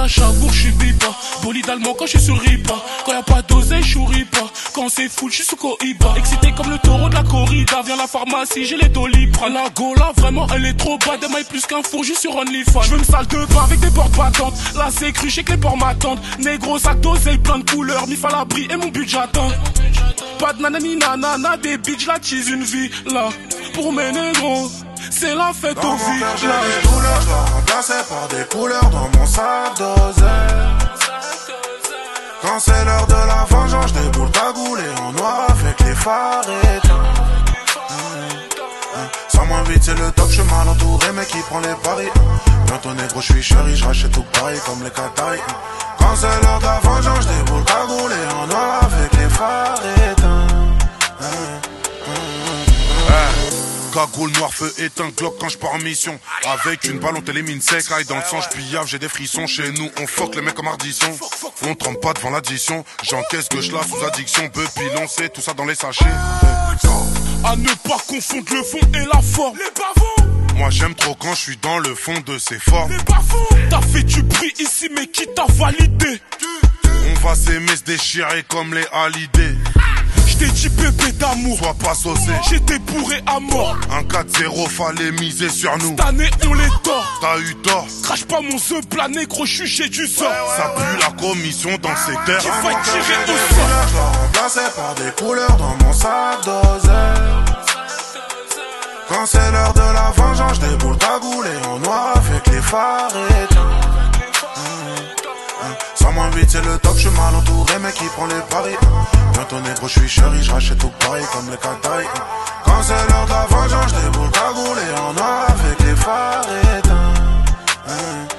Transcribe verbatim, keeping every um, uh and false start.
à Chavour, je suis bipa. Bolide allemand quand je suis sur Ripa. Quand y'a pas d'oseille, je suis Ripa. Quand c'est full, je suis sous Cohiba. Excité comme le taureau de la corrida. Viens la pharmacie, j'ai les Doliprane. La gola, vraiment, elle est trop bas. Des mailles plus qu'un four, juste sur OnlyFans. Je veux une salle de bain avec des portes battantes. Là, c'est cru, j'ai que les ports m'attendent. Négro, sac d'oseille, plein de couleurs. Mif à l'abri et mon budget atteint. Pas de nanani nanana, des bitches, la cheese, une vie. Là, pour mes négros, c'est la fête dans au mon vide. cœur, j'ai des douleurs, je dois remplacer par des couleurs dans mon sac d'oseille. Quand c'est l'heure de la vengeance, je déboule cagoulé en noir avec les phares éteints. Sans moins vite, c'est le top, je suis mal entouré, mais qui prend les paris. Bientôt négro, je suis chéri, je rachète tout pareil comme les Qataris. Quand c'est l'heure de la vengeance, je déboule cagoulé en noir avec les phares éteints. Cagoule, noir, feu, éteint, Glock quand je pars en mission. Avec une balle on t'élimine sec, aille dans le sang, je pillave, j'ai des frissons. Chez nous on fuck les mecs comme Ardisson. On trempe pas devant l'addition, j'encaisse que je la sous addiction. Peu pilon, c'est tout ça dans les sachets. À ne pas confondre le fond et la forme. Les bavons. Moi j'aime trop quand je suis dans le fond de ces formes. Les bavons. T'as fait du bruit ici mais qui t'a validé? On va s'aimer, se déchirer comme les Hallyday. J't'ai dit bébé d'amour, sois pas saucé. J'étais bourré à mort. Un quatre zéro, fallait miser sur nous. Cette année on les tord. T'as eu tort. Crache pas mon seul plat négro, j'suis j'ai du sort. Ça pue la commission dans ces terres. Qui va tirer au Je sort. dois remplacer par des couleurs dans mon sac d'oseille. Quand c'est l'heure de la vengeance, je déboule cagoulé en noir avec les phares éteints. Sans moins vite, c'est le top, je suis mal entouré, mais qui prend les paris. Bientôt négro, je suis chéri, je rachète tout pareil comme les Qataris. Quand c'est l'heure de la vengeance, je déboule cagoulé en noir avec les phares éteints.